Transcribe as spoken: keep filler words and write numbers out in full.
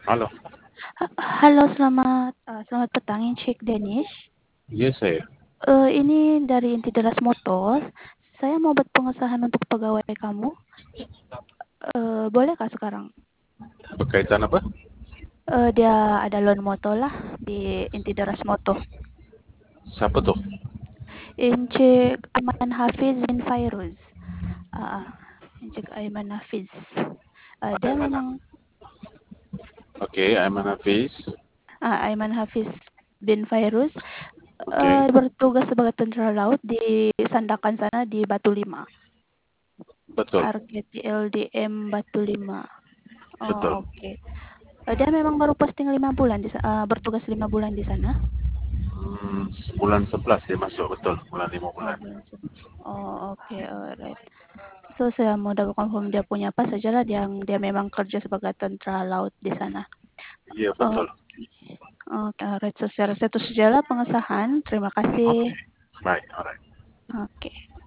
Halo, Ha halo, selamat, eee, selamat petang, Cik Danish. iya saya. Eee, ini dari Inti Deras Motor. Saya mau buat pengesahan untuk pegawai kamu. Eee, bolehkah sekarang? Berkaitan apa? Eee, dia ada loan moto lah di Inti Deras Moto. Siapa tuh? Encik Aiman Hafiz bin Fairuz. Heeh, Encik Aiman Hafiz. Eee, dia Aiman memang Hafiz. Oke, Aiman Hafiz. ah, Aiman Hafiz bin Fairuz, Oke, eee, bertugas sebagai tentara laut di Sandakan sana di Batu Lima. betul, Target di L D M Batu Lima. betul. Oh, oke. Eee, dia memang baru posting lima bulan di sa eee, bertugas lima bulan di sana? Hmm, bulan sebelas dia masuk, betul. Bulan lima Oh, bulan. bulan seb oh, oke, alright. So, saya mau double confirm dia punya apa sajalah yang dia memang kerja sebagai tentara laut di sana. Iya, Oh, betul. oke, alright. So, secara status sajalah pengesahan. Terima Oke, kasih. baik, alright. Oke.